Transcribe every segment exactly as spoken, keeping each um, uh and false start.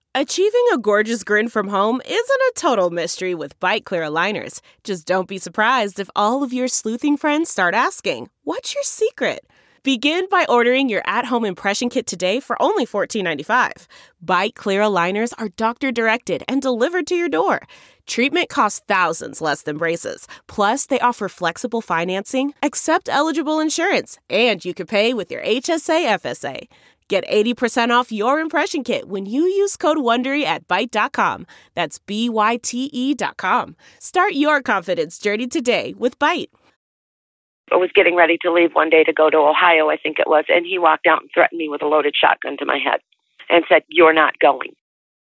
Achieving a gorgeous grin from home isn't a total mystery with Byte Clear aligners. Just don't be surprised if all of your sleuthing friends start asking, "What's your secret?" Begin by ordering your at-home impression kit today for only fourteen ninety-five. Byte Clear aligners are doctor-directed and delivered to your door. Treatment costs thousands less than braces. Plus, they offer flexible financing, accept eligible insurance, and you can pay with your H S A F S A. Get eighty percent off your impression kit when you use code WONDERY at byte dot com. That's B Y T E dot com. Start your confidence journey today with Byte. I was getting ready to leave one day to go to Ohio, I think it was, and he walked out and threatened me with a loaded shotgun to my head and said, "You're not going."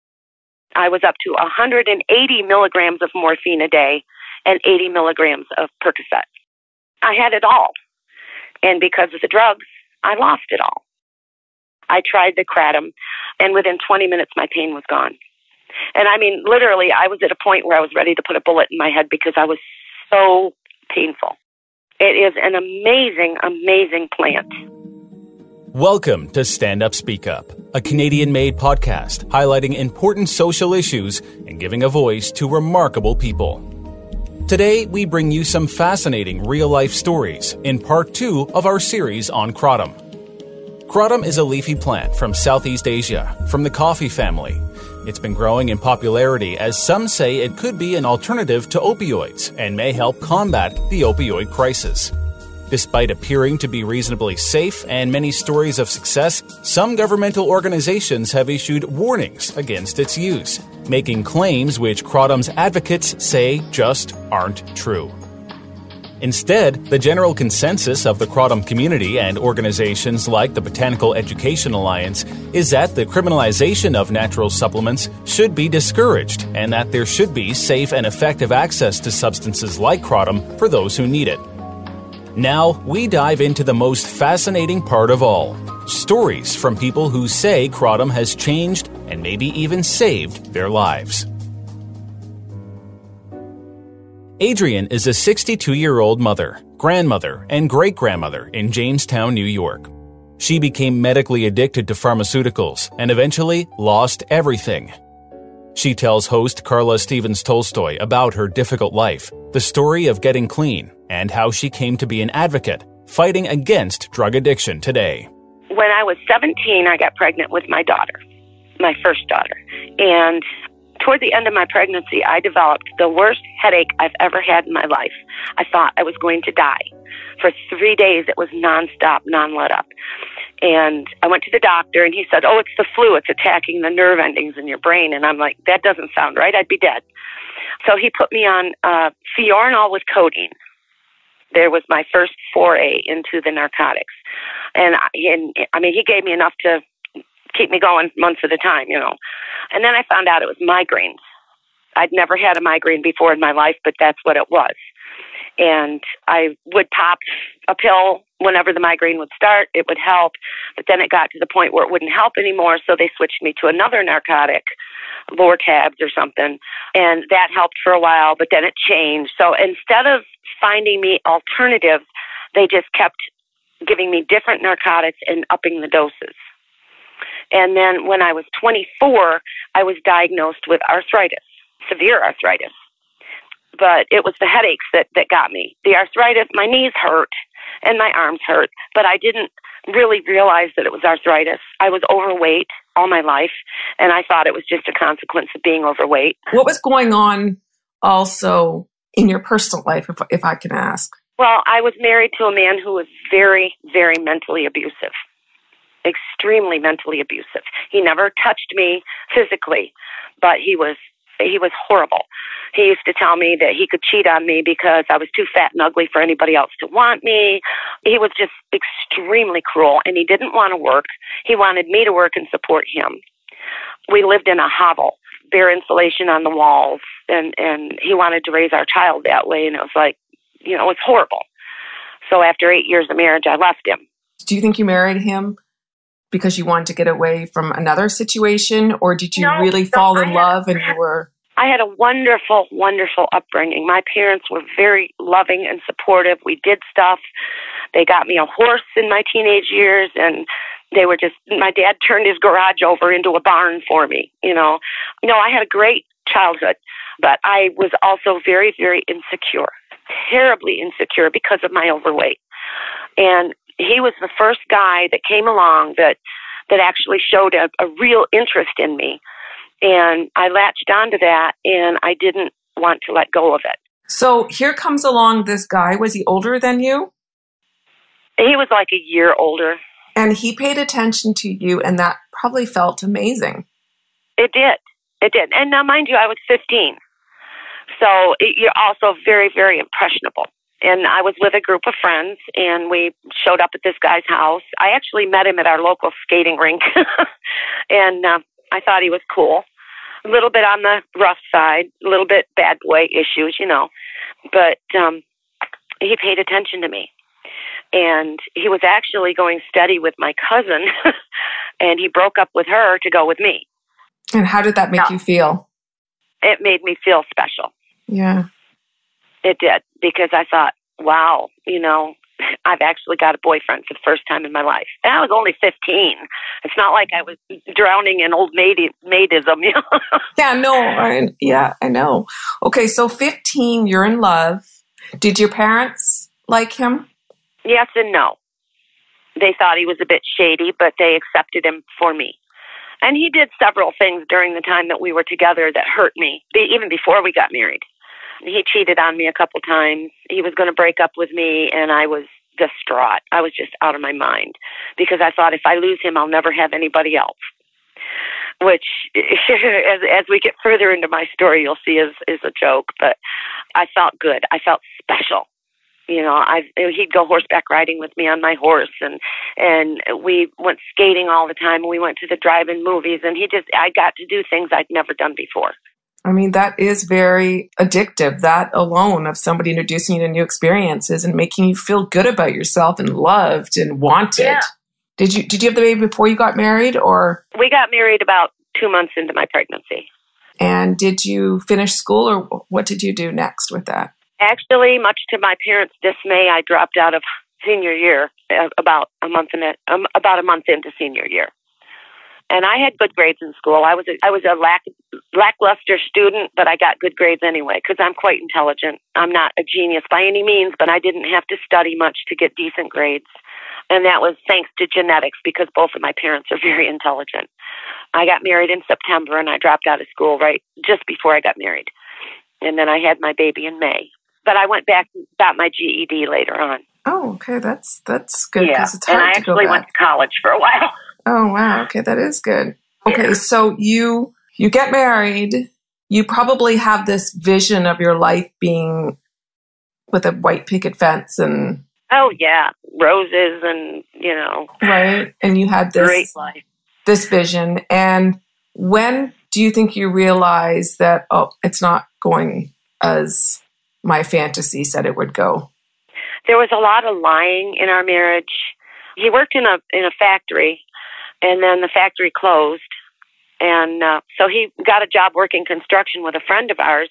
I was up to one hundred eighty milligrams of morphine a day and eighty milligrams of Percocet. I had it all. And because of the drugs, I lost it all. I tried the kratom, and within twenty minutes, my pain was gone. And I mean, literally, I was at a point where I was ready to put a bullet in my head because I was so painful. It is an amazing, amazing plant. Welcome to Stand Up, Speak Up, a Canadian-made podcast highlighting important social issues and giving a voice to remarkable people. Today, we bring you some fascinating real-life stories in part two of our series on kratom. Kratom is a leafy plant from Southeast Asia, from the coffee family. It's been growing in popularity as some say it could be an alternative to opioids and may help combat the opioid crisis. Despite appearing to be reasonably safe and many stories of success, some governmental organizations have issued warnings against its use, making claims which kratom's advocates say just aren't true. Instead, the general consensus of the kratom community and organizations like the Botanical Education Alliance is that the criminalization of natural supplements should be discouraged and that there should be safe and effective access to substances like kratom for those who need it. Now, we dive into the most fascinating part of all, stories from people who say kratom has changed and maybe even saved their lives. Adrienne is a sixty-two-year-old mother, grandmother, and great-grandmother in Jamestown, New York. She became medically addicted to pharmaceuticals and eventually lost everything. She tells host Carla Stevens Tolstoy about her difficult life, the story of getting clean, and how she came to be an advocate fighting against drug addiction today. When I was seventeen, I got pregnant with my daughter, my first daughter, and toward the end of my pregnancy, I developed the worst headache I've ever had in my life. I thought I was going to die. For three days, it was nonstop, non-let-up. And I went to the doctor, and he said, "Oh, it's the flu. It's attacking the nerve endings in your brain." And I'm like, that doesn't sound right. I'd be dead. So he put me on uh, Fiorinol with codeine. There was my first foray into the narcotics. And, and I mean, he gave me enough to keep me going months at a time, you know. And then I found out it was migraines. I'd never had a migraine before in my life, but that's what it was. And I would pop a pill whenever the migraine would start. It would help, but then it got to the point where it wouldn't help anymore, so they switched me to another narcotic, Lortabs or something, and that helped for a while, but then it changed. So instead of finding me alternatives, they just kept giving me different narcotics and upping the doses. And then when I was twenty-four, I was diagnosed with arthritis, severe arthritis. But it was the headaches that, that got me. The arthritis, my knees hurt and my arms hurt, but I didn't really realize that it was arthritis. I was overweight all my life, and I thought it was just a consequence of being overweight. What was going on also in your personal life, if, if I can ask? Well, I was married to a man who was very, very mentally abusive. Extremely mentally abusive. He never touched me physically, but he was he was horrible. He used to tell me that he could cheat on me because I was too fat and ugly for anybody else to want me. He was just extremely cruel, and he didn't want to work. He wanted me to work and support him. We lived in a hovel, bare insulation on the walls, and, and he wanted to raise our child that way, and it was like, you know, it was horrible. So after eight years of marriage, I left him. Do you think you married him because you wanted to get away from another situation, or did you no, really no, fall in I love had, and you were... I had a wonderful, wonderful upbringing. My parents were very loving and supportive. We did stuff. They got me a horse in my teenage years, and They were just, my dad turned his garage over into a barn for me, you know. You know, I had a great childhood, but I was also very, very insecure, terribly insecure because of my overweight. And he was the first guy that came along that that actually showed a, a real interest in me. And I latched onto that, and I didn't want to let go of it. So here comes along this guy. Was he older than you? He was like a year older. And he paid attention to you, and that probably felt amazing. It did. It did. And now, mind you, I was fifteen. So it, you're also very, very impressionable. And I was with a group of friends, and we showed up at this guy's house. I actually met him at our local skating rink, and uh, I thought he was cool. A little bit on the rough side, a little bit bad boy issues, you know. But um, he paid attention to me. And he was actually going steady with my cousin, and he broke up with her to go with me. And how did that make no. you feel? It made me feel special. Yeah. It did, because I thought, wow, you know, I've actually got a boyfriend for the first time in my life. And I was only fifteen. It's not like I was drowning in old maid- maidism, you know? Yeah, no, I, yeah, I know. Okay, so fifteen, you're in love. Did your parents like him? Yes and no. They thought he was a bit shady, but they accepted him for me. And he did several things during the time that we were together that hurt me, even before we got married. He cheated on me a couple times. He was going to break up with me, and I was distraught. I was just out of my mind because I thought if I lose him, I'll never have anybody else. Which, as as we get further into my story, you'll see is is a joke. But I felt good. I felt special. You know, I he'd go horseback riding with me on my horse, and and we went skating all the time. We went to the drive-in movies, and he just I got to do things I'd never done before. I mean, that is very addictive. That alone of somebody introducing you to new experiences and making you feel good about yourself and loved and wanted. Yeah. Did you did you have the baby before you got married, or? We got married about two months into my pregnancy. And did you finish school, or what did you do next with that? Actually, much to my parents' dismay, I dropped out of senior year uh, about a month in it, um, about a month into senior year. And I had good grades in school. I was a, I was a lack, lackluster student, but I got good grades anyway because I'm quite intelligent. I'm not a genius by any means, but I didn't have to study much to get decent grades. And that was thanks to genetics because both of my parents are very intelligent. I got married in September, and I dropped out of school right just before I got married. And then I had my baby in May. But I went back and got my G E D later on. Oh, okay. That's that's good. Yeah, it's hard and I to actually go went back. to college for a while. Oh, wow. Okay, that is good. Okay, so you you get married. You probably have this vision of your life being with a white picket fence and... Oh, yeah. Roses and, you know. Right. And you had this, great life. This vision. And when do you think you realize that, oh, it's not going as my fantasy said it would go? There was a lot of lying in our marriage. He worked in a in a factory, and then the factory closed. And uh, so he got a job working construction with a friend of ours.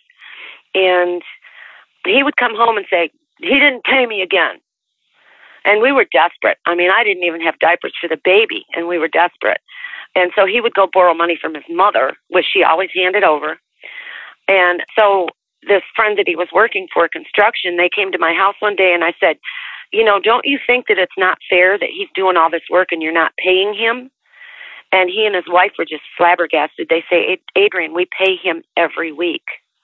And he would come home and say, he didn't pay me again. And we were desperate. I mean, I didn't even have diapers for the baby, and we were desperate. And so he would go borrow money from his mother, which she always handed over. And so this friend that he was working for, construction, they came to my house one day, and I said, you know, don't you think that it's not fair that he's doing all this work and you're not paying him? And he and his wife were just flabbergasted. They say, Adrienne, we pay him every week.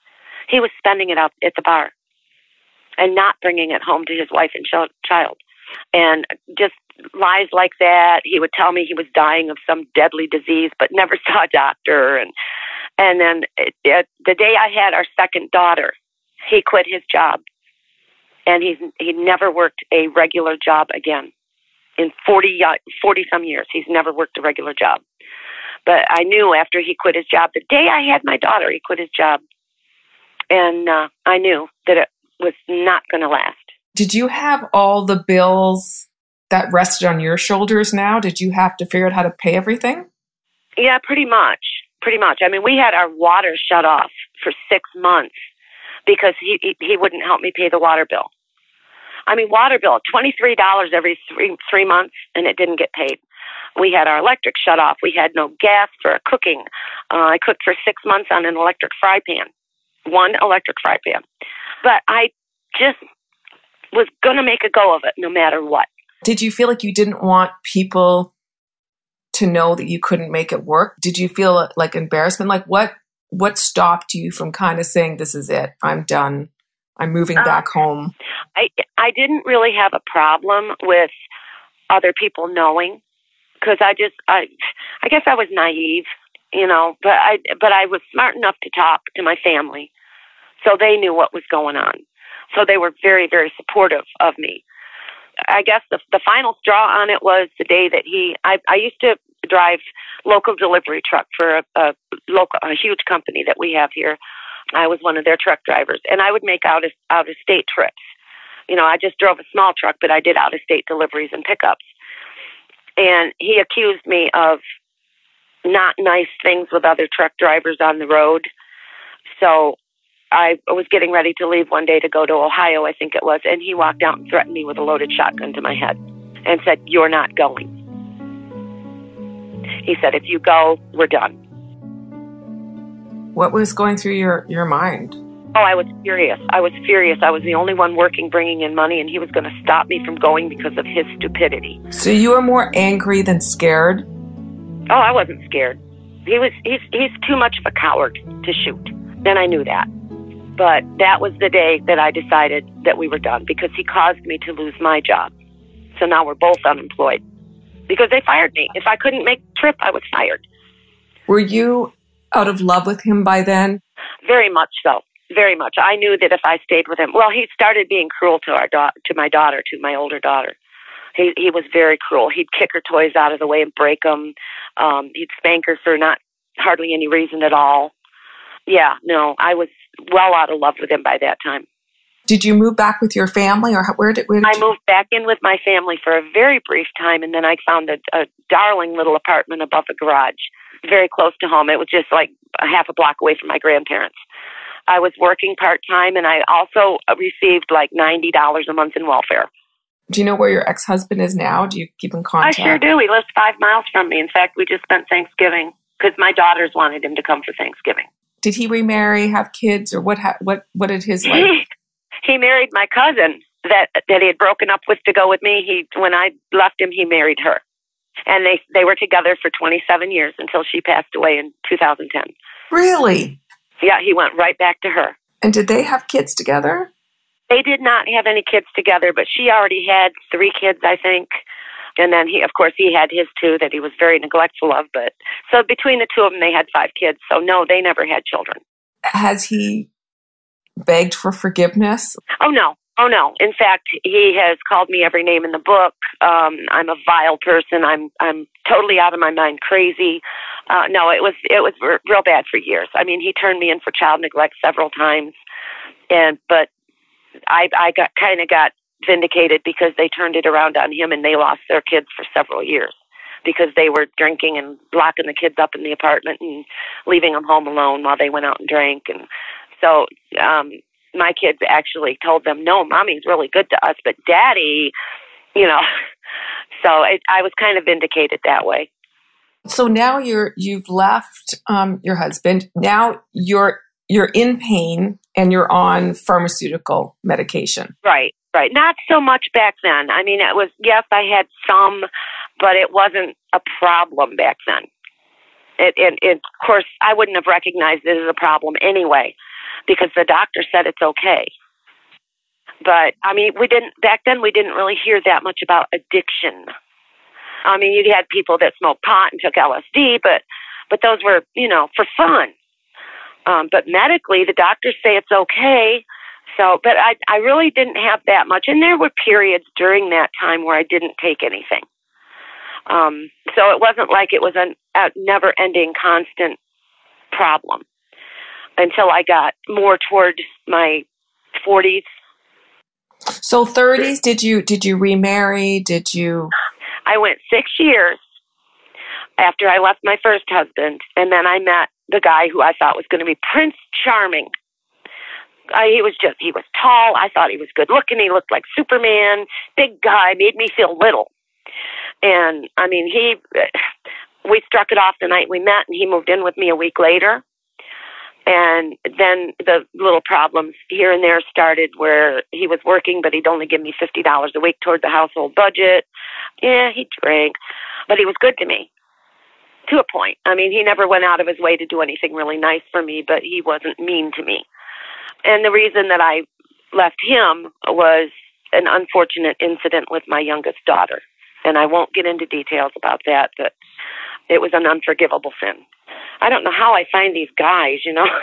He was spending it up at the bar and not bringing it home to his wife and child. And just lies like that. He would tell me he was dying of some deadly disease, but never saw a doctor. And and then it, it, the day I had our second daughter, he quit his job, and he's he never worked a regular job again. In forty, forty some years, he's never worked a regular job. But I knew after he quit his job, the day I had my daughter, he quit his job, and uh, I knew that it was not going to last. Did you have all the bills that rested on your shoulders now? Did you have to figure out how to pay everything? Yeah, pretty much. Pretty much. I mean, we had our water shut off for six months because he he, he wouldn't help me pay the water bill. I mean, water bill, twenty-three dollars every three, three months, and it didn't get paid. We had our electric shut off. We had no gas for cooking. Uh, I cooked for six months on an electric fry pan, one electric fry pan. But I just was going to make a go of it no matter what. Did you feel like you didn't want people to know that you couldn't make it work? Did you feel like embarrassment? Like what, what stopped you from kind of saying, this is it, I'm done, I'm moving um, back home? I, I didn't really have a problem with other people knowing, because I just, I, I guess I was naive, you know, but I, but I was smart enough to talk to my family, so they knew what was going on. So they were very, very supportive of me. I guess the the final straw on it was the day that he, I, I used to drive local delivery truck for a, a local, a huge company that we have here. I was one of their truck drivers, and I would make out of, out of state trips. You know, I just drove a small truck, but I did out of state deliveries and pickups. And he accused me of not nice things with other truck drivers on the road. So I was getting ready to leave one day to go to Ohio, I think it was, and he walked out and threatened me with a loaded shotgun to my head and said, "You're not going." He said, "If you go, we're done." What was going through your, your mind? Oh, I was furious. I was furious. I was the only one working, bringing in money, and he was going to stop me from going because of his stupidity. So you were more angry than scared? Oh, I wasn't scared. He was. He's, he's too much of a coward to shoot. Then I knew that. But that was the day that I decided that we were done, because he caused me to lose my job. So now we're both unemployed because they fired me. If I couldn't make the trip, I was fired. Were you out of love with him by then? Very much so. Very much. I knew that if I stayed with him, well, he started being cruel to our da- to my daughter, to my older daughter. He he was very cruel. He'd kick her toys out of the way and break them. Um, he'd spank her for not hardly any reason at all. Yeah, no, I was well out of love with him by that time. Did you move back with your family, or where did, where did I you... moved back in with my family for a very brief time, and then I found a, a darling little apartment above a garage, very close to home. It was just like a half a block away from my grandparents. I was working part-time, and I also received like ninety dollars a month in welfare. Do you know where your ex-husband is now? Do you keep in contact? I sure do. He lives five miles from me. In fact, we just spent Thanksgiving because my daughters wanted him to come for Thanksgiving. Did he remarry, have kids, or what? Ha- what? What did his life? He, he married my cousin that that he had broken up with to go with me. He when I left him, he married her, and they they were together for twenty-seven years until she passed away in two thousand ten. Really? Yeah, he went right back to her. And did they have kids together? They did not have any kids together, but she already had three kids, I think. And then he, of course, he had his two that he was very neglectful of. But so between the two of them, they had five kids. So no, they never had children. Has he begged for forgiveness? Oh, no. Oh, no. In fact, he has called me every name in the book. Um, I'm a vile person. I'm I'm totally out of my mind crazy. Uh, no, it was it was r- real bad for years. I mean, he turned me in for child neglect several times. and But I, I got kind of got vindicated because they turned it around on him, and they lost their kids for several years because they were drinking and locking the kids up in the apartment and leaving them home alone while they went out and drank. And so um, my kids actually told them, no, mommy's really good to us, but daddy, you know, so it, I was kind of vindicated that way. So now you're, you've left um, your husband. Now you're, you're in pain and you're on pharmaceutical medication. Right. Right. Not so much back then. I mean, it was, yes, I had some, but it wasn't a problem back then. It, it, it, of course, I wouldn't have recognized it as a problem anyway, because the doctor said it's okay. But, I mean, we didn't, back then we didn't really hear that much about addiction. I mean, you had people that smoked pot and took L S D, but, but those were, you know, for fun. Um, but medically, the doctors say it's okay. So, but I, I really didn't have that much. And there were periods during that time where I didn't take anything. Um, so it wasn't like it was an, a never-ending, constant problem until I got more toward my forties. So thirties, did you did you remarry? Did you? I went six years after I left my first husband, and then I met the guy who I thought was going to be Prince Charming. I, he was just, he was tall. I thought he was good looking. He looked like Superman, big guy, made me feel little. And I mean, he, we struck it off the night we met, and he moved in with me a week later. And then the little problems here and there started where he was working, but he'd only give me fifty dollars a week toward the household budget. Yeah, he drank, but he was good to me to a point. I mean, he never went out of his way to do anything really nice for me, but he wasn't mean to me. And the reason that I left him was an unfortunate incident with my youngest daughter. And I won't get into details about that, but it was an unforgivable sin. I don't know how I find these guys, you know.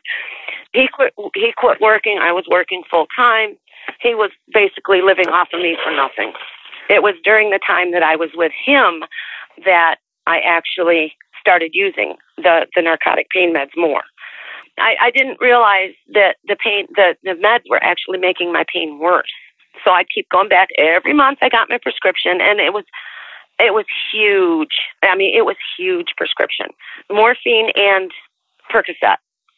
he quit he quit working. I was working full time. He was basically living off of me for nothing. It was during the time that I was with him that I actually started using the, the narcotic pain meds more. I, I didn't realize that the pain the, the meds were actually making my pain worse. So I'd keep going back every month. I got my prescription, and it was It was huge. I mean, it was huge prescription. Morphine and Percocet,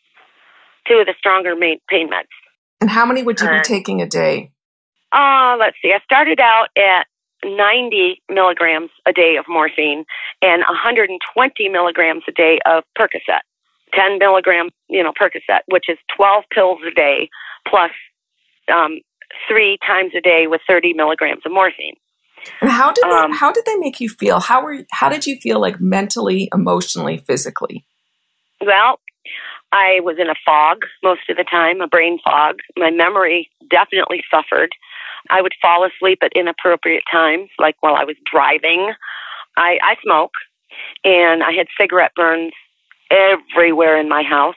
two of the stronger pain meds. And how many would you be uh, taking a day? Uh, let's see. I started out at ninety milligrams a day of morphine and one hundred twenty milligrams a day of Percocet. ten milligram, you know, Percocet, which is twelve pills a day plus um, three times a day with thirty milligrams of morphine. And how did they, um, how did they make you feel? How were how did you feel, like mentally, emotionally, physically? Well, I was in a fog most of the time, a brain fog. My memory definitely suffered. I would fall asleep at inappropriate times, like while I was driving. I, I smoke, and I had cigarette burns everywhere in my house,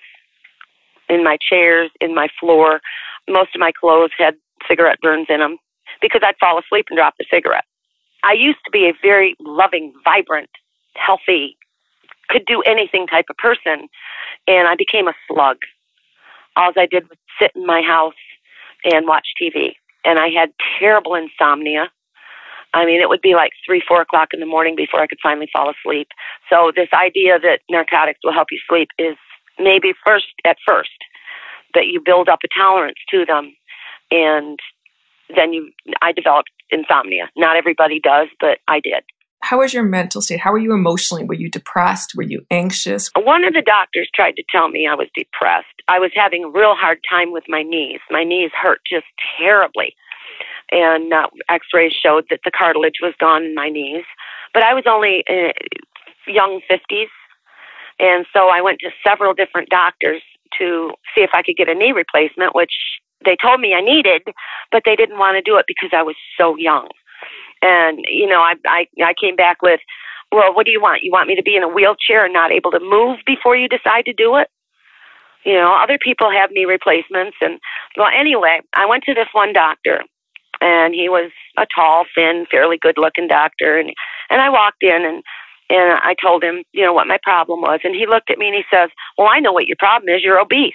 in my chairs, in my floor. Most of my clothes had cigarette burns in them because I'd fall asleep and drop the cigarette. I used to be a very loving, vibrant, healthy, could do anything type of person, and I became a slug. All I did was sit in my house and watch T V, and I had terrible insomnia. I mean, it would be like three, four o'clock in the morning before I could finally fall asleep. So this idea that narcotics will help you sleep is maybe first at first, that you build up a tolerance to them, and then you, I developed insomnia. Not everybody does, but I did. How was your mental state? How were you emotionally? Were you depressed? Were you anxious? One of the doctors tried to tell me I was depressed. I was having a real hard time with my knees. My knees hurt just terribly. And uh, x-rays showed that the cartilage was gone in my knees. But I was only uh, young fifties. And so I went to several different doctors to see if I could get a knee replacement, which they told me I needed, but they didn't want to do it because I was so young. And, you know, I, I, I came back with, well, what do you want? You want me to be in a wheelchair and not able to move before you decide to do it? You know, other people have knee replacements. And, well, anyway, I went to this one doctor, and he was a tall, thin, fairly good-looking doctor. And, and I walked in, and, and I told him, you know, what my problem was. And he looked at me, and he says, well, I know what your problem is. You're obese.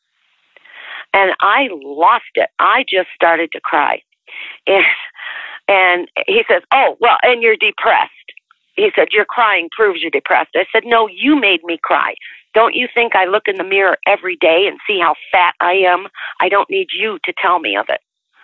And I lost it. I just started to cry. And, and he says, oh, well, and you're depressed. He said, your crying proves you're depressed. I said, no, you made me cry. Don't you think I look in the mirror every day and see how fat I am? I don't need you to tell me of it.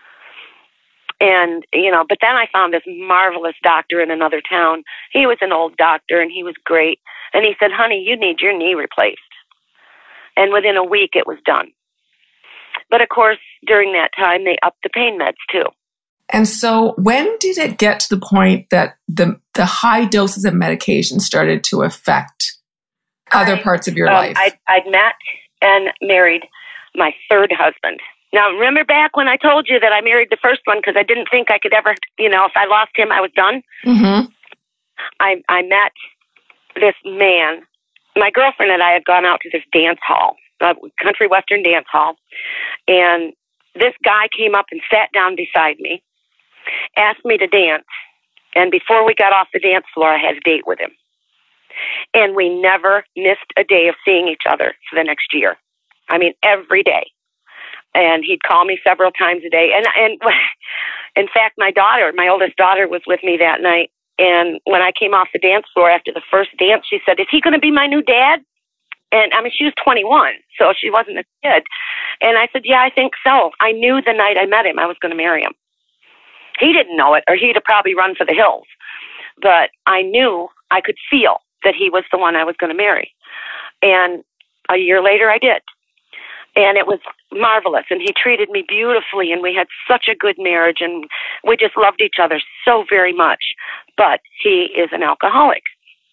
And, you know, but then I found this marvelous doctor in another town. He was an old doctor, and he was great. And he said, honey, you need your knee replaced. And within a week, it was done. But, of course, during that time, they upped the pain meds, too. And so when did it get to the point that the the high doses of medication started to affect other I, parts of your um, life? I'd, I'd met and married my third husband. Now, remember back when I told you that I married the first one because I didn't think I could ever, you know, if I lost him, I was done? Mm-hmm. I, I met this man. My girlfriend and I had gone out to this dance hall, a country western dance hall, and this guy came up and sat down beside me, asked me to dance, and before we got off the dance floor, I had a date with him. And we never missed a day of seeing each other for the next year. I mean, every day. And he'd call me several times a day. And, and in fact, my daughter, my oldest daughter, was with me that night. And when I came off the dance floor after the first dance, she said, is he going to be my new dad? And I mean, she was twenty-one, so she wasn't a kid. And I said, yeah, I think so. I knew the night I met him I was going to marry him. He didn't know it, or he'd have probably run for the hills. but I knew, I could feel that he was the one I was going to marry. And a year later, I did. And it was marvelous, and he treated me beautifully, and we had such a good marriage, and we just loved each other so very much. But he is an alcoholic.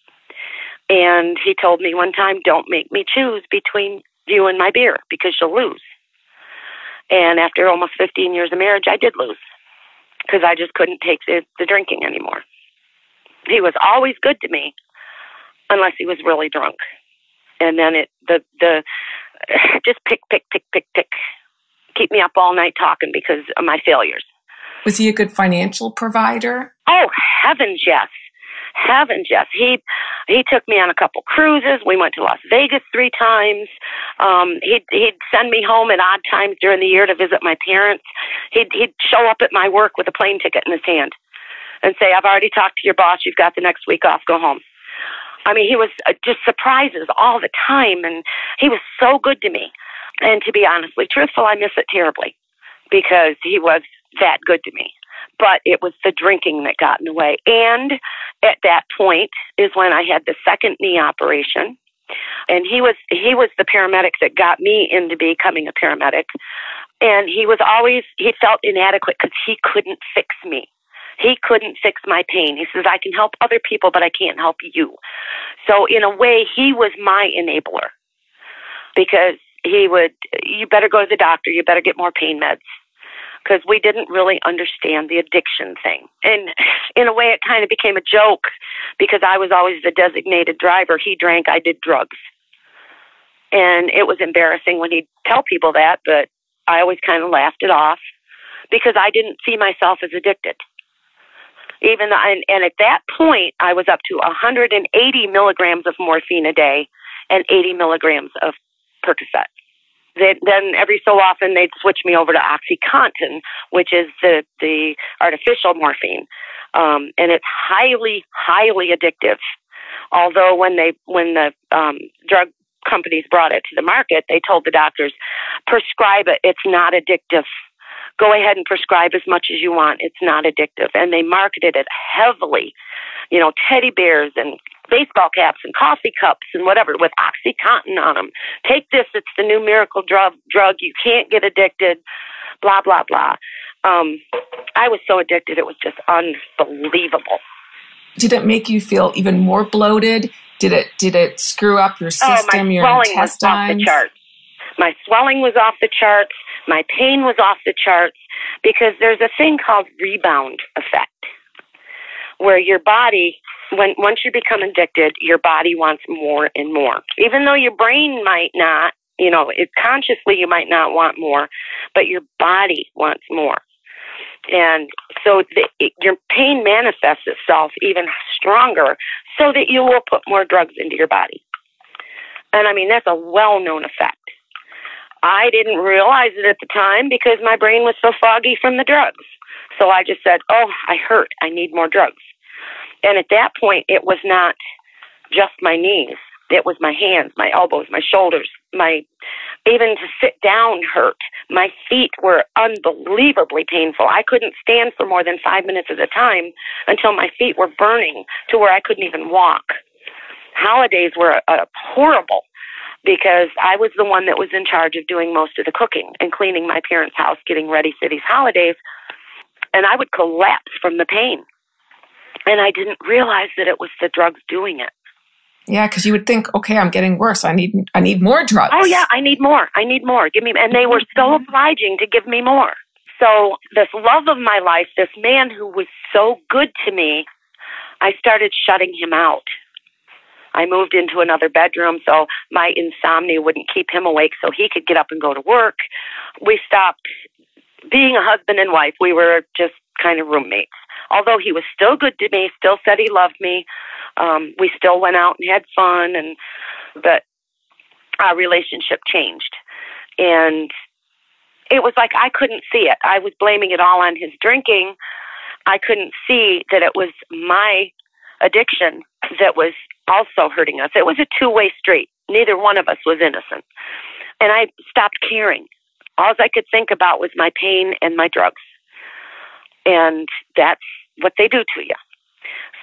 And he told me one time, don't make me choose between you and my beer, because you'll lose. And after almost fifteen years of marriage, I did lose, because I just couldn't take the, the drinking anymore. He was always good to me, unless he was really drunk. And then it the the just pick, pick, pick, pick, pick. Keep me up all night talking because of my failures. Was he a good financial provider? Oh, heavens, yes. Heavens, yes. He he took me on a couple cruises. We went to Las Vegas three times. Um, he'd, he'd send me home at odd times during the year to visit my parents. He'd, he'd show up at my work with a plane ticket in his hand and say, I've already talked to your boss. You've got the next week off. Go home. I mean, he was uh, just surprises all the time, and he was so good to me. And to be honestly truthful, I miss it terribly because he was that good to me. But it was the drinking that got in the way. And at that point is when I had the second knee operation. And he was he was the paramedic that got me into becoming a paramedic. And he was always, he felt inadequate because he couldn't fix me. He couldn't fix my pain. He says, I can help other people, but I can't help you. So in a way, he was my enabler because he would, you better go to the doctor. You better get more pain meds, because we didn't really understand the addiction thing. And in a way, it kind of became a joke because I was always the designated driver. He drank, I did drugs. And it was embarrassing when he'd tell people that, but I always kind of laughed it off because I didn't see myself as addicted. Even though, and, and at that point, I was up to one hundred eighty milligrams of morphine a day and eighty milligrams of Percocet. They, then every so often, they'd switch me over to OxyContin, which is the, the artificial morphine. Um, and it's highly, highly addictive. Although when they when the um, drug companies brought it to the market, they told the doctors, prescribe it. It's not addictive. Go ahead and prescribe as much as you want. It's not addictive. And they marketed it heavily, you know, teddy bears and baseball caps and coffee cups and whatever with OxyContin on them. Take this. It's the new miracle drug. Drug. You can't get addicted, blah, blah, blah. Um, I was so addicted. It was just unbelievable. Did it make you feel even more bloated? Did it Did it screw up your system, oh, my your swelling intestines? was off the charts. My swelling was off the charts. My pain was off the charts because there's a thing called rebound effect where your body, when once you become addicted, your body wants more and more. Even though your brain might not, you know, it, consciously you might not want more, but your body wants more. And so the, it, your pain manifests itself even stronger so that you will put more drugs into your body. And I mean, that's a well-known effect. I didn't realize it at the time because my brain was so foggy from the drugs. So I just said, oh, I hurt. I need more drugs. And at that point, it was not just my knees. It was my hands, my elbows, my shoulders, my even to sit down hurt. My feet were unbelievably painful. I couldn't stand for more than five minutes at a time until my feet were burning to where I couldn't even walk. Holidays were uh, horrible because I was the one that was in charge of doing most of the cooking and cleaning my parents' house, getting ready for these holidays. And I would collapse from the pain. And I didn't realize that it was the drugs doing it. Yeah, because you would think, okay, I'm getting worse. I need I need more drugs. Oh, yeah, I need more. I need more. Give me, and they were so obliging to give me more. So this love of my life, this man who was so good to me, I started shutting him out. I moved into another bedroom so my insomnia wouldn't keep him awake so he could get up and go to work. We stopped being a husband and wife. We were just kind of roommates. Although he was still good to me, still said he loved me. Um, we still went out and had fun, and but our relationship changed. And it was like I couldn't see it. I was blaming it all on his drinking. I couldn't see that it was my addiction that was also hurting us. It was a two-way street. Neither one of us was innocent. And I stopped caring. All I could think about was my pain and my drugs. And that's what they do to you.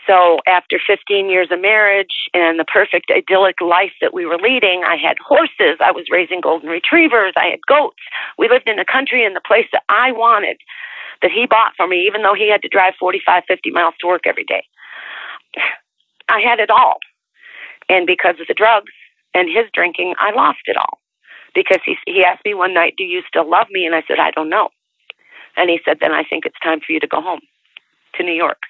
So after fifteen years of marriage and the perfect idyllic life that we were leading, I had horses, I was raising golden retrievers, I had goats. We lived in the country in the place that I wanted, that he bought for me, even though he had to drive forty-five, fifty miles to work every day. I had it all. And because of the drugs and his drinking, I lost it all. Because he, he asked me one night, do you still love me? And I said, I don't know. And he said, then I think it's time for you to go home to New York.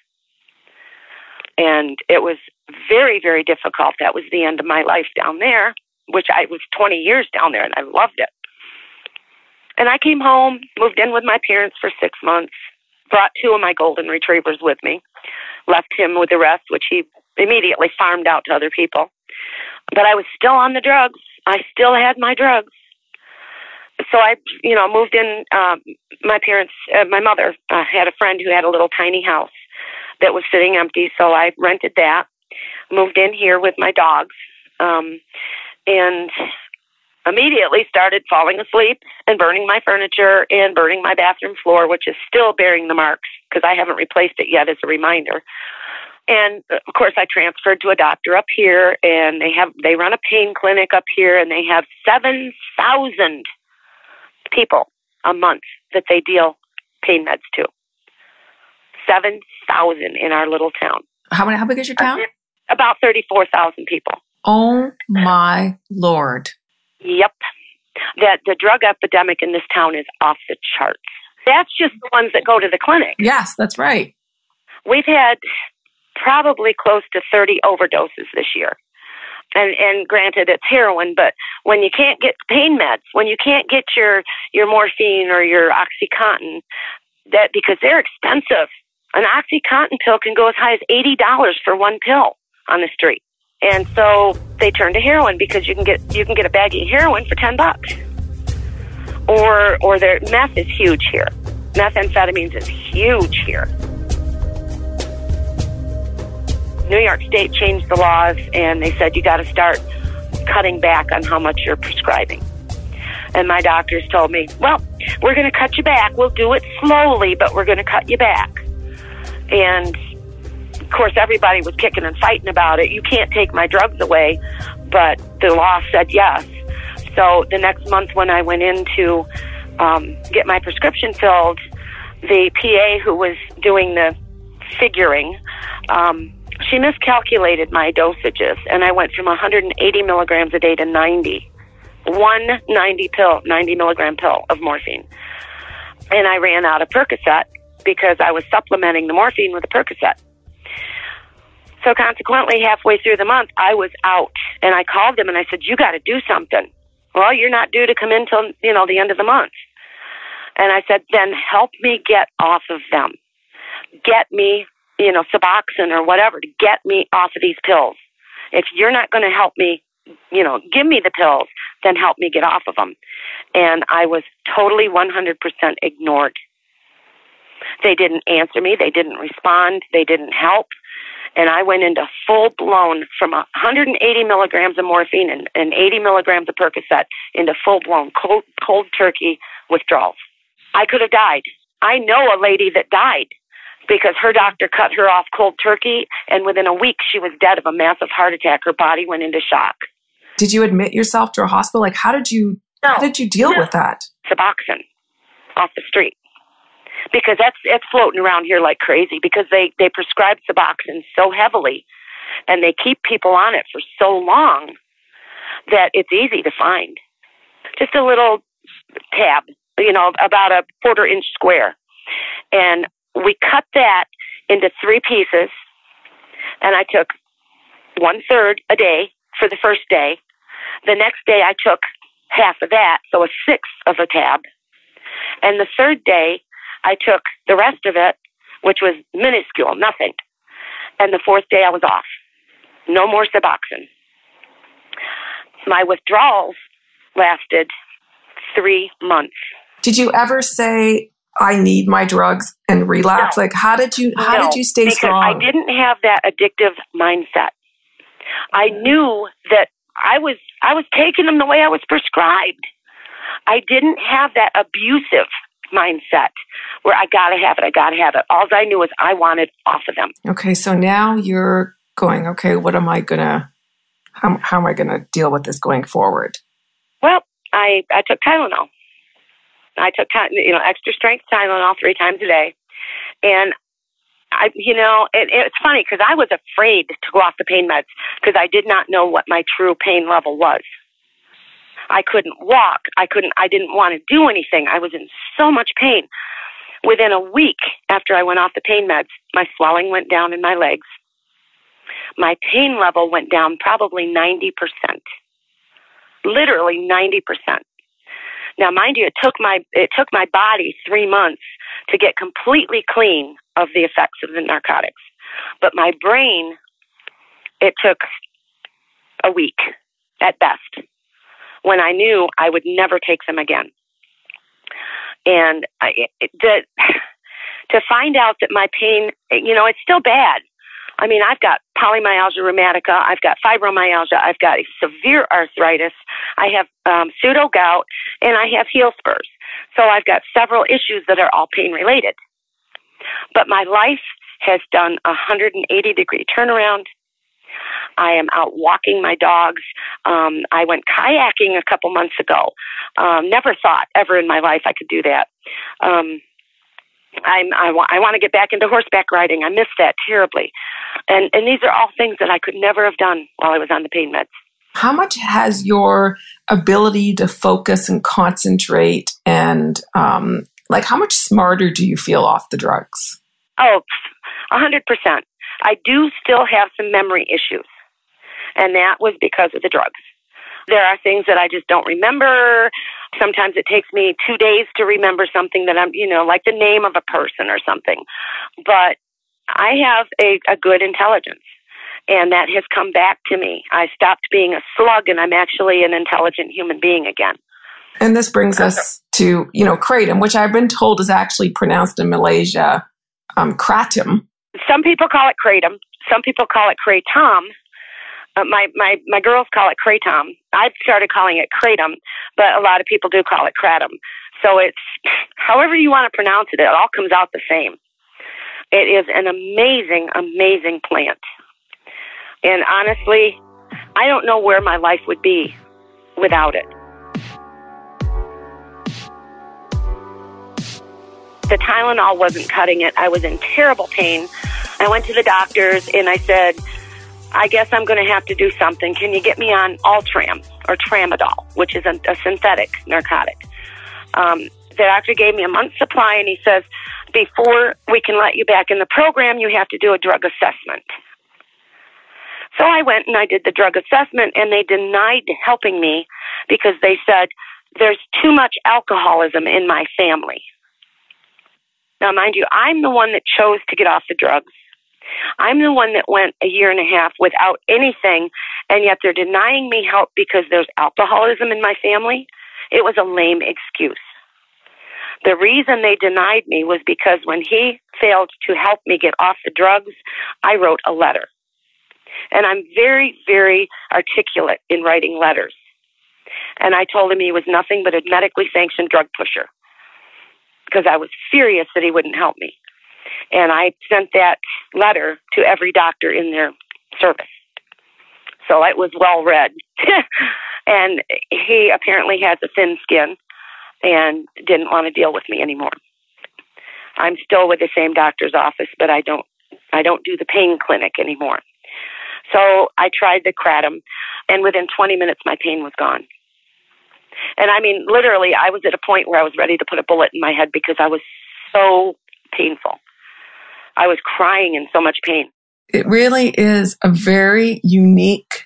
And it was very, very difficult. That was the end of my life down there, which I was twenty years down there, and I loved it. And I came home, moved in with my parents for six months, brought two of my golden retrievers with me, left him with the rest, which he immediately farmed out to other people. But I was still on the drugs. I still had my drugs. So I, you know, moved in. Um, my parents, uh, my mother uh, had a friend who had a little tiny house that was sitting empty, so I rented that, moved in here with my dogs, um, and immediately started falling asleep and burning my furniture and burning my bathroom floor, which is still bearing the marks because I haven't replaced it yet, as a reminder. And of course, I transferred to a doctor up here, and they have they run a pain clinic up here, and they have seven thousand people a month that they deal pain meds to. seven thousand in our little town. How many? How big is your town? About thirty-four thousand people. Oh my Lord. Yep. That the drug epidemic in this town is off the charts. That's just the ones that go to the clinic. Yes, that's right. We've had probably close to thirty overdoses this year. And and granted, it's heroin, but when you can't get pain meds, when you can't get your, your morphine or your OxyContin, that because they're expensive. An OxyContin pill can go as high as eighty dollars for one pill on the street. And so they turn to heroin because you can get you can get a baggie of heroin for ten bucks. Or or their meth is huge here. Methamphetamines is huge here. New York State changed the laws, and they said you got to start cutting back on how much you're prescribing. And my doctors told me, well, we're going to cut you back. We'll do it slowly, but we're going to cut you back. And, of course, everybody was kicking and fighting about it. You can't take my drugs away, but the law said yes. So the next month when I went in to um, get my prescription filled, the P A who was doing the figuring, um, she miscalculated my dosages, and I went from one hundred eighty milligrams a day to ninety. One ninety pill, ninety milligram pill of morphine. And I ran out of Percocet because I was supplementing the morphine with a Percocet. So consequently, halfway through the month, I was out, and I called them and I said, you got to do something. Well, you're not due to come in till, you know, the end of the month. And I said, then help me get off of them. Get me, you know, Suboxone or whatever to get me off of these pills. If you're not going to help me, you know, give me the pills, then help me get off of them. And I was totally one hundred percent ignored. They didn't answer me. They didn't respond. They didn't help. And I went into full-blown, from one hundred eighty milligrams of morphine and, and eighty milligrams of Percocet, into full-blown cold, cold turkey withdrawals. I could have died. I know a lady that died because her doctor cut her off cold turkey, and within a week she was dead of a massive heart attack. Her body went into shock. Did you admit yourself to a hospital? Like, how did you no. how did you deal no. with that? Suboxone off the street. Because that's it's floating around here like crazy because they, they prescribe Suboxone so heavily and they keep people on it for so long that it's easy to find. Just a little tab, you know, about a quarter inch square. And we cut that into three pieces, and I took one third a day for the first day. The next day I took half of that, so a sixth of a tab. And the third day I took the rest of it, which was minuscule, nothing. And the fourth day I was off. No more Suboxone. My withdrawals lasted three months. Did you ever say, I need my drugs and relapse? No. Like, how did you, how no, did you stay because strong? I didn't have that addictive mindset. I knew that I was, I was taking them the way I was prescribed. I didn't have that abusive mindset where I got to have it, I got to have it. All I knew was I wanted off of them. Okay, so now you're going, okay, what am I going to, how, how am I going to deal with this going forward? Well, I, I took Tylenol. I took, you know, extra strength Tylenol three times a day. And I, you know, it, it's funny because I was afraid to go off the pain meds because I did not know what my true pain level was. I couldn't walk. I couldn't, I didn't want to do anything. I was in so much pain. Within a week after I went off the pain meds, my swelling went down in my legs. My pain level went down probably ninety percent. Literally ninety percent. Now, mind you, it took my it took my body three months to get completely clean of the effects of the narcotics. But my brain, it took a week at best, when I knew I would never take them again. And I, it, the, to find out that my pain, you know, it's still bad. I mean, I've got polymyalgia rheumatica, I've got fibromyalgia, I've got severe arthritis, I have um, pseudo gout, and I have heel spurs. So I've got several issues that are all pain related. But my life has done a one hundred eighty degree turnaround. I am out walking my dogs. Um, I went kayaking a couple months ago. Um, never thought ever in my life I could do that. Um, I'm, I, wa- I want to get back into horseback riding. I miss that terribly. And, and these are all things that I could never have done while I was on the pain meds. How much has your ability to focus and concentrate and um, like how much smarter do you feel off the drugs? Oh, one hundred percent. I do still have some memory issues, and that was because of the drugs. There are things that I just don't remember. Sometimes it takes me two days to remember something that I'm, you know, like the name of a person or something. But I have a, a good intelligence, and that has come back to me. I stopped being a slug, and I'm actually an intelligent human being again. And this brings us to, you know, kratom, which I've been told is actually pronounced in Malaysia, um, kratom. Some people call it kratom. Some people call it kratom. Uh, my, my, my girls call it kratom. I've started calling it kratom, but a lot of people do call it kratom. So it's, however you want to pronounce it, it all comes out the same. It is an amazing, amazing plant. And honestly, I don't know where my life would be without it. The Tylenol wasn't cutting it. I was in terrible pain. I went to the doctors and I said, I guess I'm going to have to do something. Can you get me on Ultram or Tramadol, which is a, a synthetic narcotic? Um, the doctor gave me a month's supply and he says, before we can let you back in the program, you have to do a drug assessment. So I went and I did the drug assessment and they denied helping me because they said, there's too much alcoholism in my family. Now, mind you, I'm the one that chose to get off the drugs. I'm the one that went a year and a half without anything, and yet they're denying me help because there's alcoholism in my family. It was a lame excuse. The reason they denied me was because when he failed to help me get off the drugs, I wrote a letter. And I'm very, very articulate in writing letters. And I told him he was nothing but a medically sanctioned drug pusher, because I was furious that he wouldn't help me. And I sent that letter to every doctor in their service. So it was well read. And he apparently has a thin skin and didn't want to deal with me anymore. I'm still with the same doctor's office, but I don't I don't do the pain clinic anymore. So I tried the kratom, and within twenty minutes my pain was gone. And I mean, literally, I was at a point where I was ready to put a bullet in my head because I was so painful. I was crying in so much pain. It really is a very unique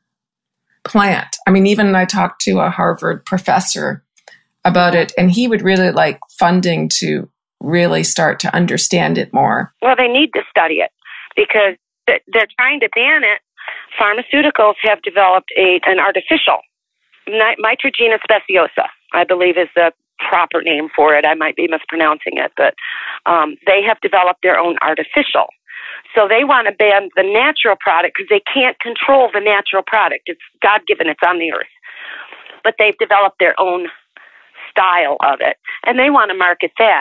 plant. I mean, even I talked to a Harvard professor about it, and he would really like funding to really start to understand it more. Well, they need to study it because they're trying to ban it. Pharmaceuticals have developed a an artificial Mitragyna speciosa, I believe is the proper name for it. I might be mispronouncing it, but um, they have developed their own artificial. So they want to ban the natural product because they can't control the natural product. It's God-given. It's on the earth. But they've developed their own style of it, and they want to market that.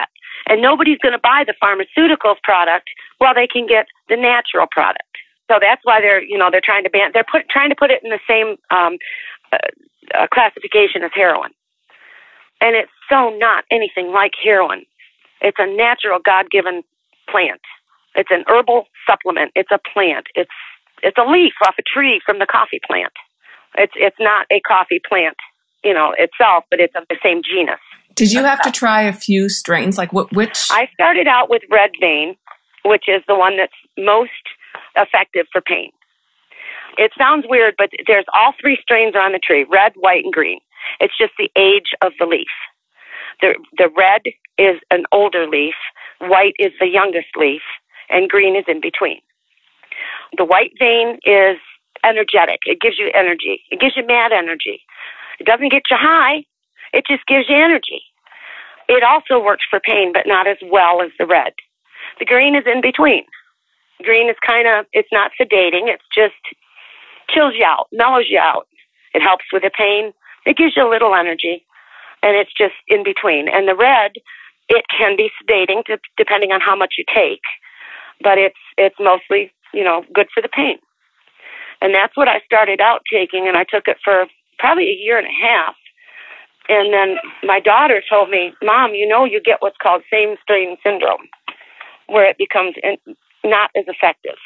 And nobody's going to buy the pharmaceutical product while they can get the natural product. So that's why they're, you know, they're trying to ban, they're put, trying to put it in the same um, uh, uh, classification as heroin. And it's so not anything like heroin. It's a natural, God-given plant. It's an herbal supplement. It's a plant. It's it's a leaf off a tree from the coffee plant. It's it's not a coffee plant, you know, itself, but it's of the same genus. Did you have to try a few strains? Like what? Which? I started out with Red Vein, which is the one that's most effective for pain. It sounds weird, but there's all three strains are on the tree: red, white, and green. It's just the age of the leaf. The the red is an older leaf, white is the youngest leaf, and green is in between. The White Vein is energetic. It gives you energy. It gives you mad energy. It doesn't get you high. It just gives you energy. It also works for pain, but not as well as the red. The green is in between. Green is kind of, it's not sedating. It's just chills you out, mellows you out. It helps with the pain. It gives you a little energy, and it's just in between. And the red, it can be sedating to, depending on how much you take, but it's it's mostly, you know, good for the pain. And that's what I started out taking, and I took it for probably a year and a half. And then my daughter told me, Mom, you know, you get what's called same strain syndrome, where it becomes in, not as effective.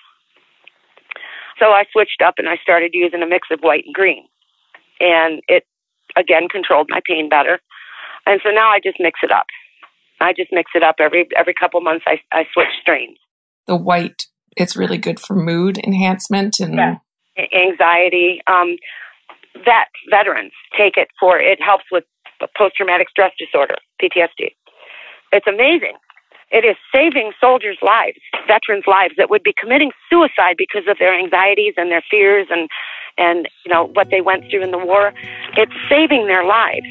So I switched up and I started using a mix of white and green. And it, again, controlled my pain better. And so now I just mix it up. I just mix it up every every couple months. I, I switch strains. The white, it's really good for mood enhancement and yeah. anxiety. Um, vets, veterans take it for, it helps with post-traumatic stress disorder, P T S D. It's amazing. It is saving soldiers' lives, veterans' lives that would be committing suicide because of their anxieties and their fears and, and you know, what they went through in the war. It's saving their lives.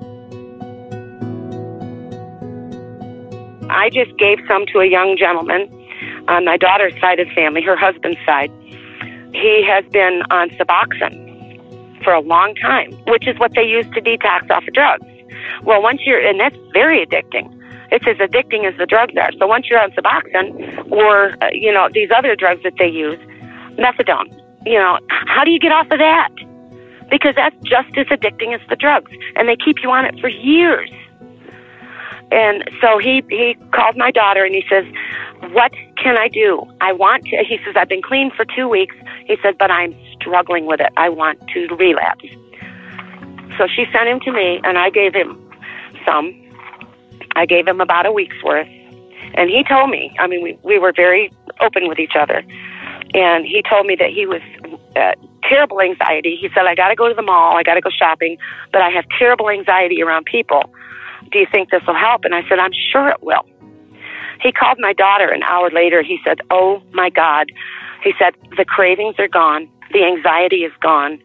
I just gave some to a young gentleman on my daughter's side of the family, her husband's side. He has been on Suboxone for a long time, which is what they use to detox off of drugs. Well, once you're, and that's very addicting. It's as addicting as the drugs are. So once you're on Suboxone or, uh, you know, these other drugs that they use, methadone, you know, how do you get off of that? Because that's just as addicting as the drugs. And they keep you on it for years. And so he, he called my daughter and he says, what can I do? I want to, he says, I've been clean for two weeks. He said, but I'm struggling with it. I want to relapse. So she sent him to me and I gave him some. I gave him about a week's worth. And he told me, I mean, we, we were very open with each other. And he told me that he was uh, terrible anxiety. He said, I got to go to the mall. I got to go shopping, but I have terrible anxiety around people. Do you think this will help? And I said, I'm sure it will. He called my daughter an hour later. He said, oh, my God. He said, the cravings are gone. The anxiety is gone.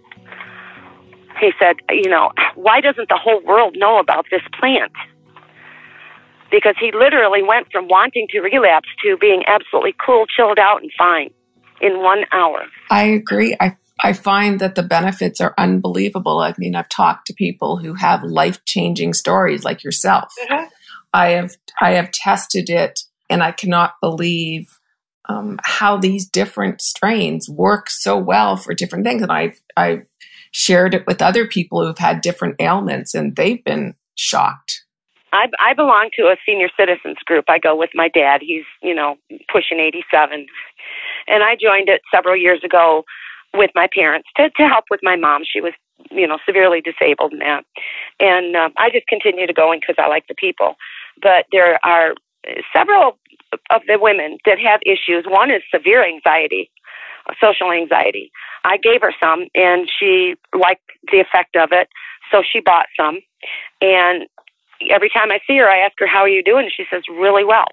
He said, you know, why doesn't the whole world know about this plant? Because he literally went from wanting to relapse to being absolutely cool, chilled out, and fine in one hour. I agree. I I find that the benefits are unbelievable. I mean, I've talked to people who have life-changing stories like yourself. Mm-hmm. I have I have tested it, and I cannot believe um, how these different strains work so well for different things. And I've I've shared it with other people who've had different ailments, and they've been shocked. I, I belong to a senior citizens group. I go with my dad. He's, you know, pushing eighty-seven. And I joined it several years ago with my parents to, to help with my mom. She was, you know, severely disabled and that. And uh, I just continue to go in because I like the people. But there are several of the women that have issues. One is severe anxiety, social anxiety. I gave her some, and she liked the effect of it, so she bought some. And every time I see her, I ask her, how are you doing? She says, really well.